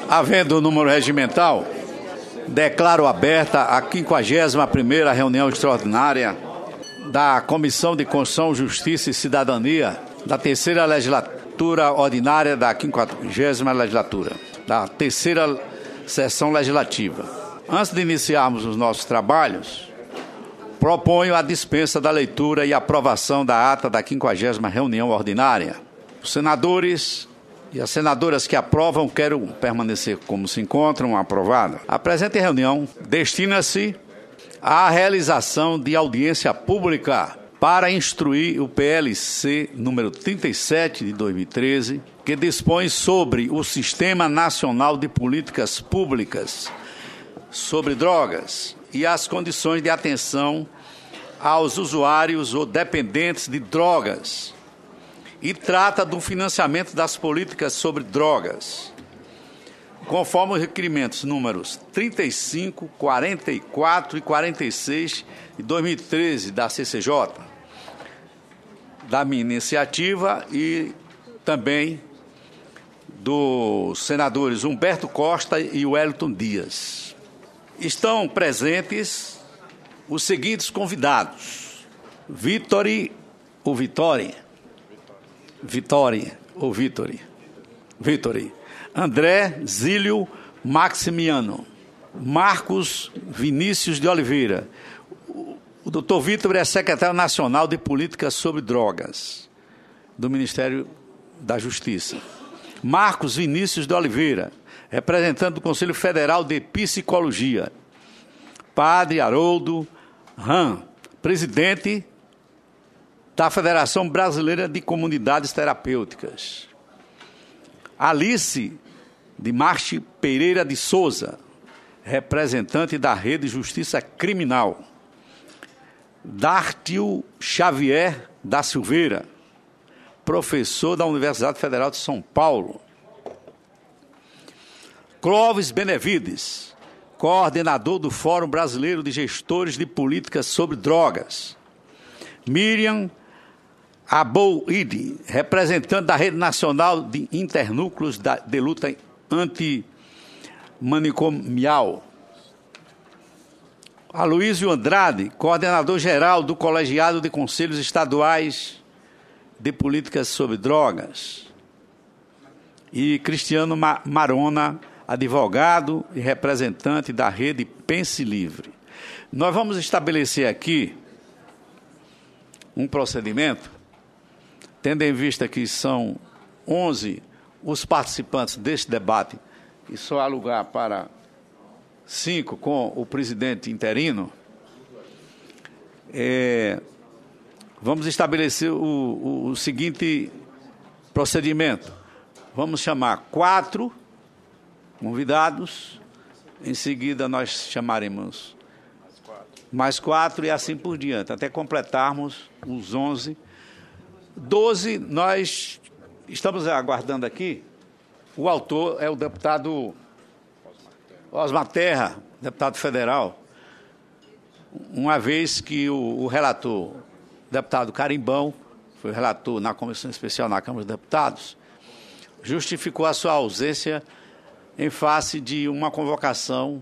Havendo o número regimental, declaro aberta a 51ª reunião extraordinária da Comissão de Constituição, Justiça e Cidadania da terceira legislatura ordinária da 50ª legislatura, da terceira sessão legislativa. Antes de iniciarmos os nossos trabalhos, proponho a dispensa da leitura e aprovação da ata da 50ª reunião ordinária. Os senadores e as senadoras que aprovam querem permanecer como se encontram, aprovada. A presente reunião destina-se à realização de audiência pública para instruir o PLC número 37 de 2013, que dispõe sobre o Sistema Nacional de Políticas Públicas sobre Drogas e as condições de atenção aos usuários ou dependentes de drogas, e trata do financiamento das políticas sobre drogas, conforme os requerimentos números 35, 44 e 46 de 2013 da CCJ, da minha iniciativa e também dos senadores Humberto Costa e Wellington Dias. Estão presentes os seguintes convidados: Vitória, André Zílio Maximiano, Marcos Vinícius de Oliveira. O doutor Vitor é secretário nacional de Políticas sobre Drogas do Ministério da Justiça. Marcos Vinícius de Oliveira, representante do Conselho Federal de Psicologia. Padre Haroldo Ram, presidente da Federação Brasileira de Comunidades Terapêuticas. Alice de Marchi Pereira de Souza, representante da Rede Justiça Criminal. Dártio Xavier da Silveira, professor da Universidade Federal de São Paulo. Clóvis Benevides, coordenador do Fórum Brasileiro de Gestores de Políticas sobre Drogas. Miriam Abouide, representante da Rede Nacional de Internúcleos de Luta Antimanicomial. Aloísio Andrade, coordenador-geral do Colegiado de Conselhos Estaduais de Políticas sobre Drogas. E Cristiano Marona, advogado e representante da Rede Pense Livre. Nós vamos estabelecer aqui um procedimento, tendo em vista que são 11 os participantes deste debate, e só há lugar para 5 com o presidente interino. Vamos estabelecer o seguinte procedimento. Vamos chamar 4 convidados, em seguida nós chamaremos mais 4 e assim por diante, até completarmos os 11. 12, nós estamos aguardando aqui. O autor é o deputado Osmar Terra, deputado federal, uma vez que o relator, o deputado Carimbão, foi relator na Comissão Especial na Câmara dos Deputados, justificou a sua ausência em face de uma convocação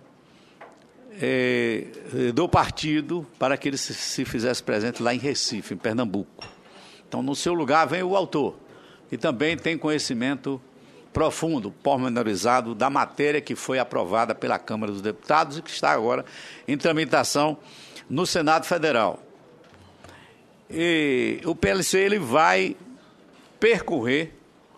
do partido para que ele se fizesse presente lá em Recife, em Pernambuco. Então, no seu lugar vem o autor, que também tem conhecimento profundo, pormenorizado da matéria que foi aprovada pela Câmara dos Deputados e que está agora em tramitação no Senado Federal. E o PLC ele vai percorrer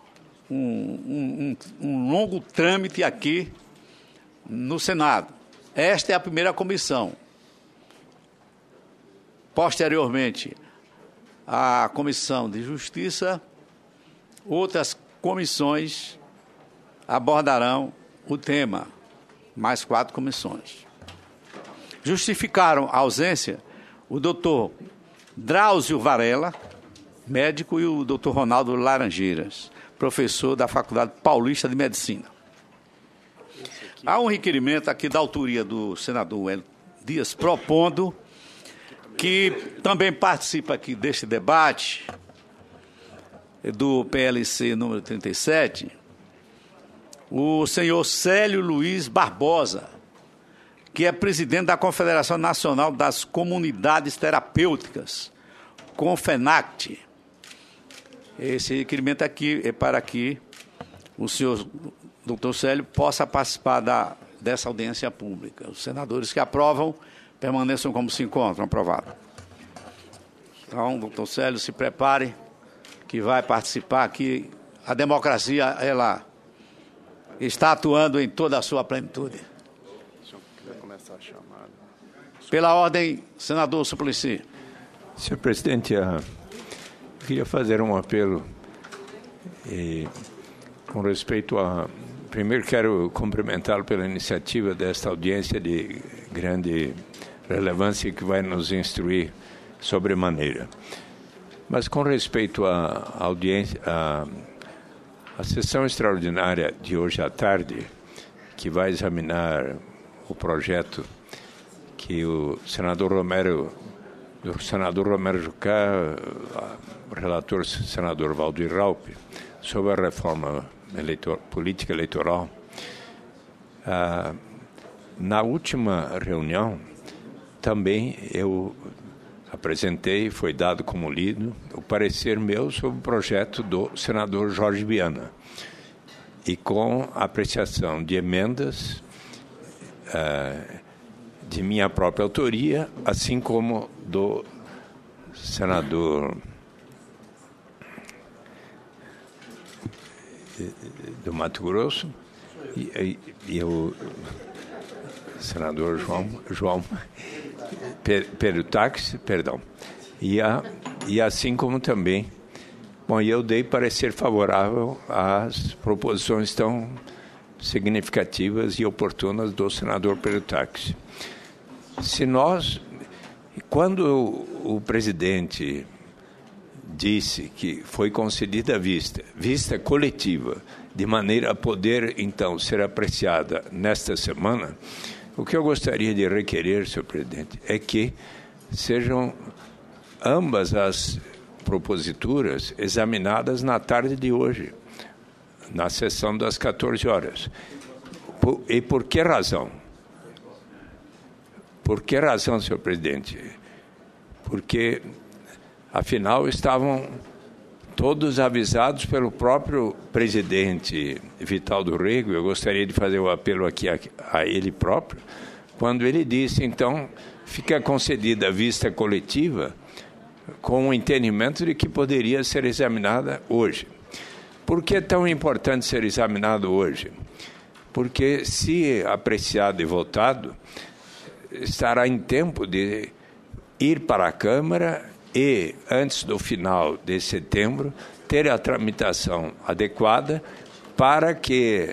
um longo trâmite aqui no Senado. Esta é a primeira comissão. Posteriormente, a Comissão de Justiça, outras comissões abordarão o tema, mais 4 comissões. Justificaram a ausência o doutor Drauzio Varela, médico, e o doutor Ronaldo Laranjeiras, professor da Faculdade Paulista de Medicina. Há um requerimento aqui da autoria do senador Wellington Dias, propondo que também participa aqui deste debate do PLC número 37, o senhor Célio Luiz Barbosa, que é presidente da Confederação Nacional das Comunidades Terapêuticas, CONFENACT. Esse requerimento aqui é para que o senhor doutor Célio possa participar dessa audiência pública. Os senadores que aprovam permaneçam como se encontram. Aprovado. Então, doutor Célio, se prepare, que vai participar aqui. A democracia, ela está atuando em toda a sua plenitude. Pela ordem, senador Suplicy. Senhor presidente, eu queria fazer um apelo com respeito a... Primeiro, quero cumprimentá-lo pela iniciativa desta audiência de grande relevância que vai nos instruir sobremaneira. Mas com respeito à audiência, a sessão extraordinária de hoje à tarde, que vai examinar o projeto que o senador Romero Jucá, o relator senador Valdir Raupp, sobre a reforma política eleitoral. Na última reunião, também eu apresentei, foi dado como lido, o parecer meu sobre o projeto do senador Jorge Viana, e com apreciação de emendas de minha própria autoria, assim como do senador do Mato Grosso e o senador João Perutax, perdão, e assim como também, bom, eu dei parecer favorável às proposições tão significativas e oportunas do senador Perutax. Quando o presidente disse que foi concedida vista coletiva, de maneira a poder, então, ser apreciada nesta semana, o que eu gostaria de requerer, senhor presidente, é que sejam ambas as proposituras examinadas na tarde de hoje, na sessão das 14 horas. E por que razão? Por que razão, senhor presidente? Porque, afinal, estavam todos avisados pelo próprio presidente Vital do Rego. Eu gostaria de fazer o apelo aqui a ele próprio, quando ele disse, então, fica concedida a vista coletiva com o entendimento de que poderia ser examinada hoje. Por que é tão importante ser examinado hoje? Porque, se apreciado e votado, estará em tempo de ir para a Câmara e, antes do final de setembro, ter a tramitação adequada para que,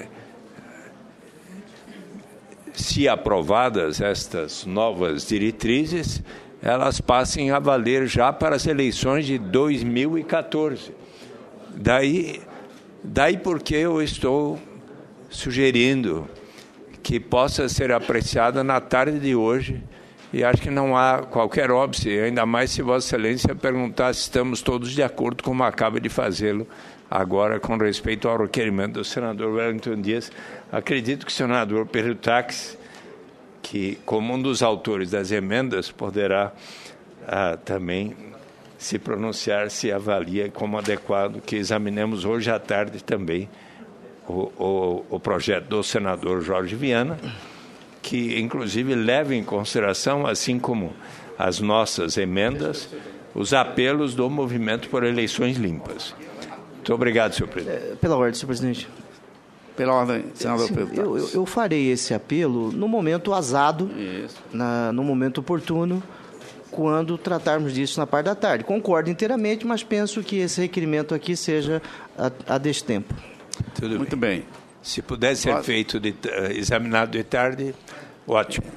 se aprovadas estas novas diretrizes, elas passem a valer já para as eleições de 2014. Daí porque eu estou sugerindo que possa ser apreciada na tarde de hoje, e acho que não há qualquer óbice, ainda mais se Vossa Excelência perguntar se estamos todos de acordo, como acaba de fazê-lo agora com respeito ao requerimento do senador Wellington Dias. Acredito que o senador Perutax, que como um dos autores das emendas, poderá também se pronunciar, se avalia como adequado que examinemos hoje à tarde também o projeto do senador Jorge Viana, que inclusive leva em consideração, assim como as nossas emendas, os apelos do Movimento por Eleições Limpas. Muito obrigado, senhor presidente. Pela ordem, senhor presidente. Pela ordem, senador Pedro. Eu farei esse apelo no momento azado, no momento oportuno, quando tratarmos disso na parte da tarde. Concordo inteiramente, mas penso que esse requerimento aqui seja a destempo. Tudo Muito bem. Se puder ser feito, examinado de tarde, ótimo.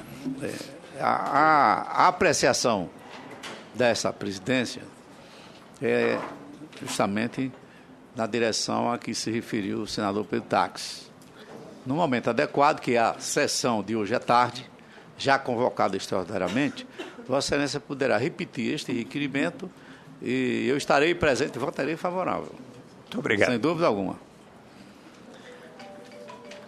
A apreciação dessa presidência é justamente na direção a que se referiu o senador Perutax. No momento adequado, que é a sessão de hoje à tarde, já convocada extraordinariamente, Vossa Excelência poderá repetir este requerimento e eu estarei presente e votarei favorável. Muito obrigado. Sem dúvida alguma.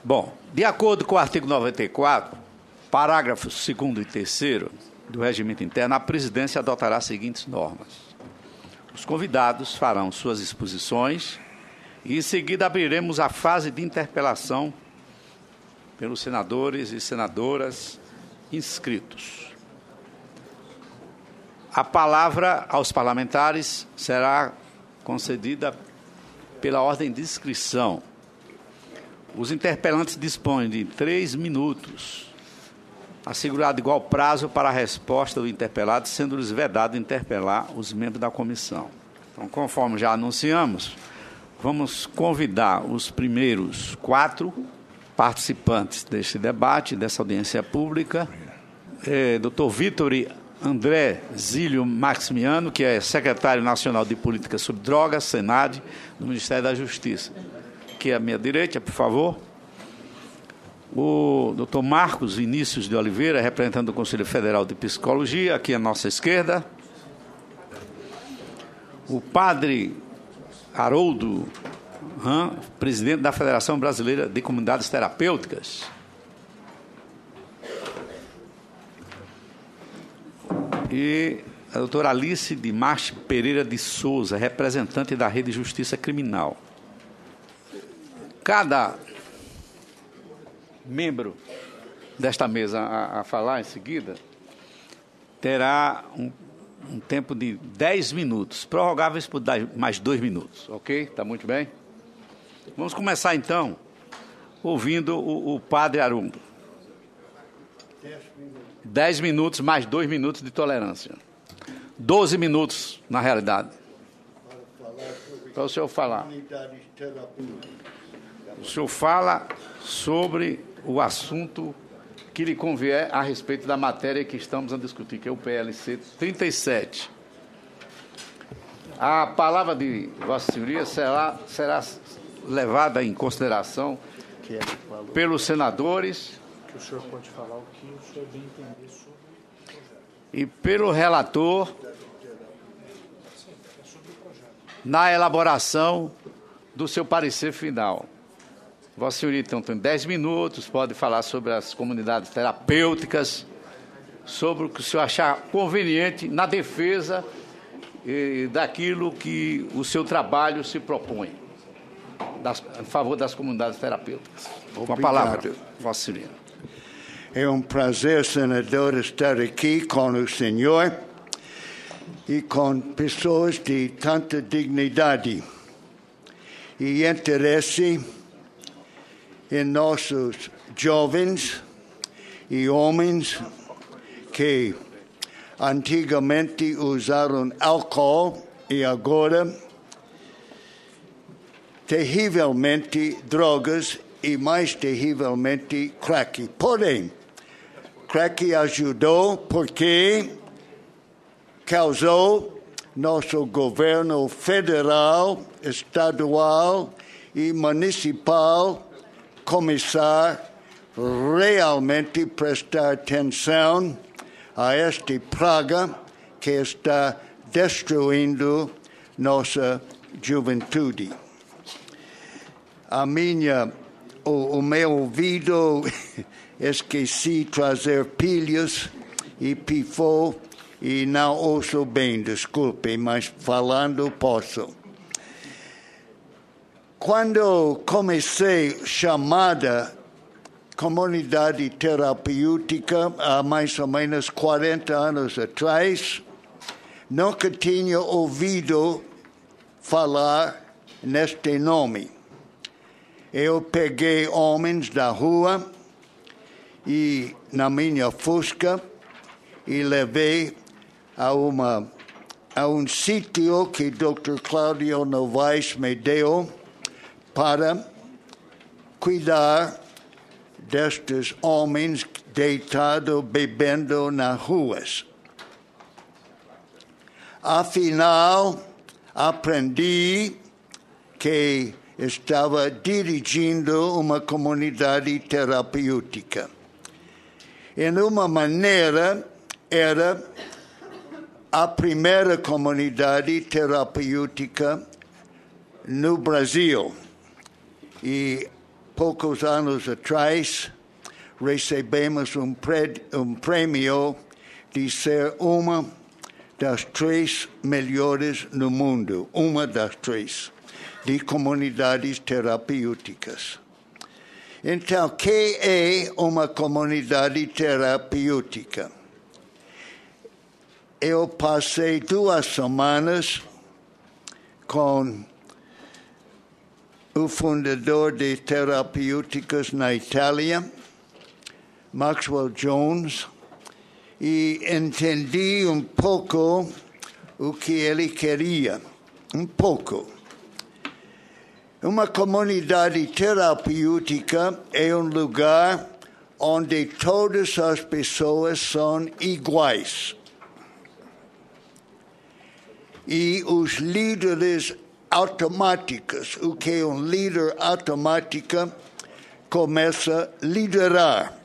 Bom, de acordo com o artigo 94, parágrafos 2º e 3º do Regimento Interno, a presidência adotará as seguintes normas. Os convidados farão suas exposições e, em seguida, abriremos a fase de interpelação pelos senadores e senadoras inscritos. A palavra aos parlamentares será concedida pela ordem de inscrição. Os interpelantes dispõem de 3 minutos, assegurado igual prazo para a resposta do interpelado, sendo-lhes vedado interpelar os membros da comissão. Então, conforme já anunciamos, vamos convidar os primeiros 4 participantes deste debate, dessa audiência pública. Dr. Vitor André Zílio Maximiano, que é secretário nacional de Política sobre Drogas, Senad, do Ministério da Justiça. Aqui à minha direita, por favor. O Dr. Marcos Vinícius de Oliveira, representante do Conselho Federal de Psicologia, aqui à nossa esquerda. O padre Haroldo presidente da Federação Brasileira de Comunidades Terapêuticas. E a doutora Alice de Marche Pereira de Souza, representante da Rede Justiça Criminal. Cada membro desta mesa a falar em seguida terá um tempo de 10 minutos, prorrogáveis por mais 2 minutos, ok? Está muito bem? Vamos começar, então, ouvindo o padre Haroldo. 10 minutos mais 2 minutos de tolerância. 12 minutos, na realidade. Para o senhor falar. O senhor fala sobre o assunto que lhe convier a respeito da matéria que estamos a discutir, que é o PLC 37. A palavra de Vossa Senhoria será levada em consideração pelos senadores que o senhor pode falar o que o senhor bem entender sobre o projeto. E pelo relator na elaboração do seu parecer final. Vossa Senhoria, então, tem 10 minutos, pode falar sobre as comunidades terapêuticas, sobre o que o senhor achar conveniente na defesa daquilo que o seu trabalho se propõe, em favor das comunidades terapêuticas. Com a palavra, Vossa Senhoria. É um prazer, senador, estar aqui com o senhor e com pessoas de tanta dignidade e interesse em nossos jovens e homens que antigamente usaram álcool e agora terrivelmente drogas e mais terrivelmente crack. Porém, crack ajudou porque causou nosso governo federal, estadual e municipal começar realmente prestar atenção a esta praga que está destruindo nossa juventude. O meu ouvido esqueci trazer pilhas e pifou e não ouço bem, desculpe, mas falando posso. Quando comecei chamada comunidade terapêutica há mais ou menos 40 anos atrás, nunca tinha ouvido falar neste nome. Eu peguei homens da rua e na minha Fusca e levei a um sítio que Dr. Cláudio Novaes me deu para cuidar destes homens deitados, bebendo nas ruas. Afinal, aprendi que estava dirigindo uma comunidade terapêutica. Em uma maneira, era a primeira comunidade terapêutica no Brasil. E poucos anos atrás, recebemos prêmio de ser uma das 3 melhores no mundo, uma das 3, de comunidades terapêuticas. Então, o que é uma comunidade terapêutica? Eu passei 2 semanas com o fundador de terapêuticas na Itália, Maxwell Jones, e entendi um pouco o que ele queria, um pouco. Uma comunidade terapêutica é um lugar onde todas as pessoas são iguais. E os líderes automáticos, o que é um líder automático, começa a liderar.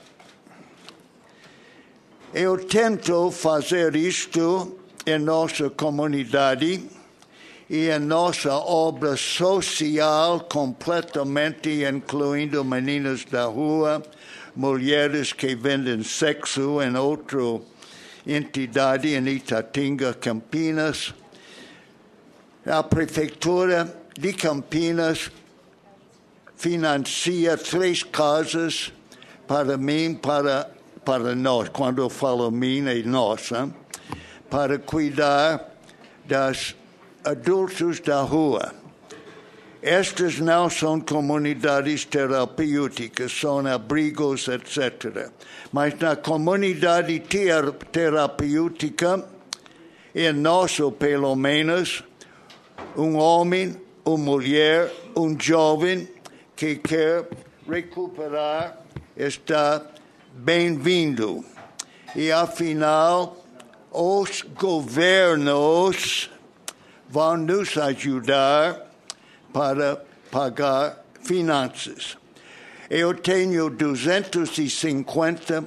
Eu tento fazer isto em nossa comunidade e em nossa obra social, completamente incluindo meninas da rua, mulheres que vendem sexo em outra entidade em Itatinga, Campinas. A Prefeitura de Campinas financia 3 casas para mim, para nós. Quando eu falo mim, é nós, para cuidar dos adultos da rua. Estas não são comunidades terapêuticas, são abrigos, etc. Mas na comunidade terapêutica, em nosso, pelo menos, um homem, uma mulher, um jovem que quer recuperar está bem-vindo. E, afinal, os governos vão nos ajudar para pagar finanças. Eu tenho 250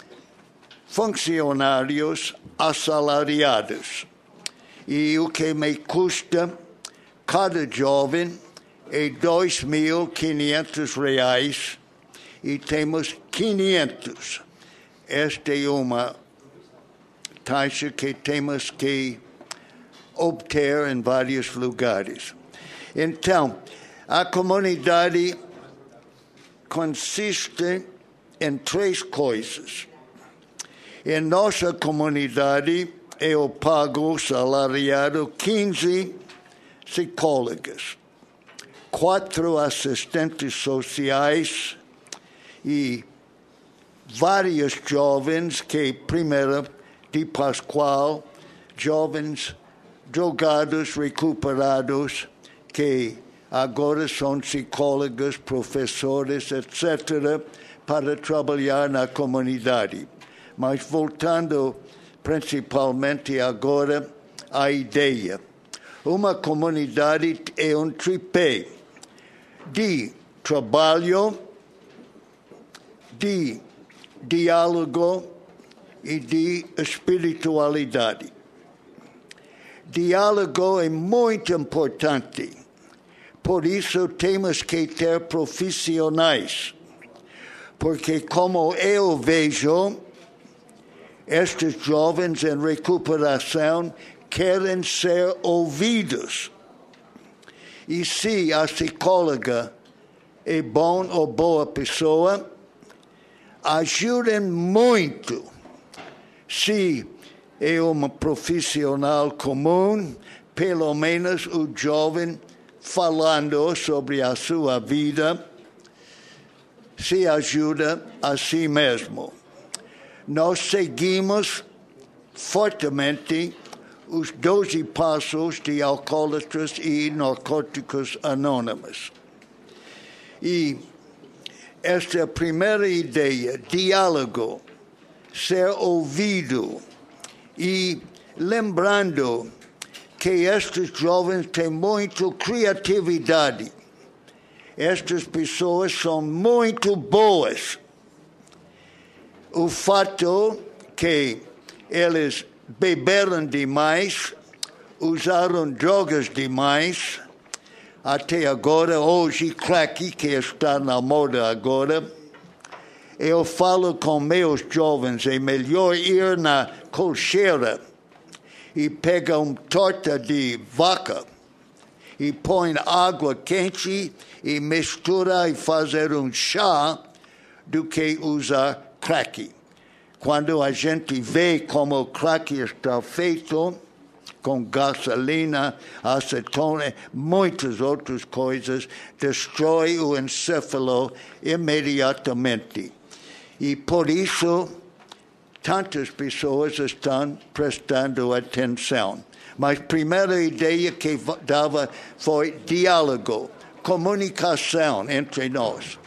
funcionários assalariados. E o que me custa cada jovem é R$2.500 e temos 500. Esta é uma taxa que temos que obter em vários lugares. Então, a comunidade consiste em 3 coisas. Em nossa comunidade, eu pago salariado 15 psicólogas, 4 assistentes sociais e vários jovens que, primeiro de Pascoal, jovens drogados, recuperados, que agora são psicólogos, professores, etc., para trabalhar na comunidade. Mas voltando principalmente agora à ideia. Uma comunidade é um tripé de trabalho, de diálogo e de espiritualidade. Diálogo é muito importante, por isso temos que ter profissionais, porque como eu vejo, estes jovens em recuperação querem ser ouvidos. E se a psicóloga é bom ou boa pessoa, ajudem muito. Se é uma profissional comum, pelo menos o jovem falando sobre a sua vida, se ajuda a si mesmo. Nós seguimos fortemente os 12 passos de alcoólatras e narcóticos anônimos. E esta é a primeira ideia, diálogo, ser ouvido. E lembrando que estes jovens têm muita criatividade. Estas pessoas são muito boas. O fato que eles beberam demais, usaram drogas demais, até agora, hoje, crack que está na moda agora, eu falo com meus jovens, é melhor ir na colcheira e pegar uma torta de vaca e põe água quente e mistura e fazer um chá do que usar crack. Quando a gente vê como o crack está feito, com gasolina, acetona, muitas outras coisas, destrói o encéfalo imediatamente. E por isso, tantas pessoas estão prestando atenção. Mas a primeira ideia que dava foi diálogo, comunicação entre nós.